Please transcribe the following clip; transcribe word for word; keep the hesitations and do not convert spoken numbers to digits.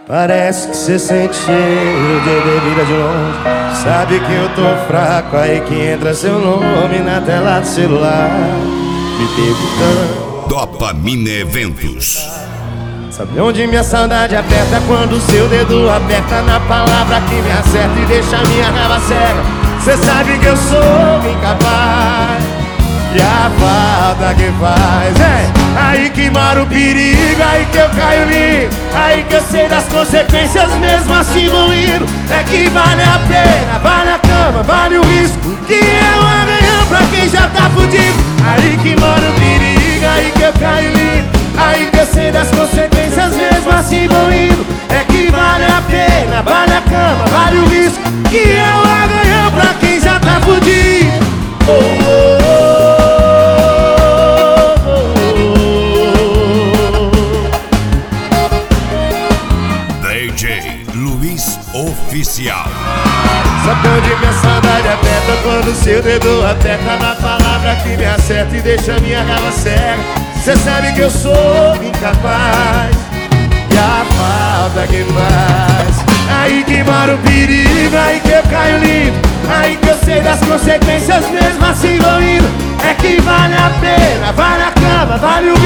Parece que cê sente cheiro de bebida de longe. Sabe que eu tô fraco, aí que entra seu nome na tela do celular, me perguntando. Dopamina Eventos. Sabe onde minha saudade aperta? Quando seu dedo aperta na palavra que me acerta e deixa minha raiva cega. Cê sabe que eu sou incapaz, e a falta que faz é aí que mora o perigo, aí que eu caio lindo, aí que eu sei das consequências mesmo assim vou indo. É que vale a pena, vale a cama, vale o risco, que é um arranhão pra quem já tá fudido. Aí que mora o perigo, aí que eu caio lindo, aí que eu sei das consequências mesmo assim vou indo. É que vale a pena, vale a cama, vale o risco, que é um arranhão pra quem já tá fudido. Oh, oh, oh. D J Luiz Oficial. Sabe onde minha saudade aperta? Quando seu dedo aperta na palavra que me acerta e deixa minha raiva cega. Cê sabe que eu sou incapaz, e a falta que faz aí que mora o perigo, aí que eu caio lindo, aí que eu sei das consequências mesmo assim vou indo. É que vale a pena, vale a cama, vale o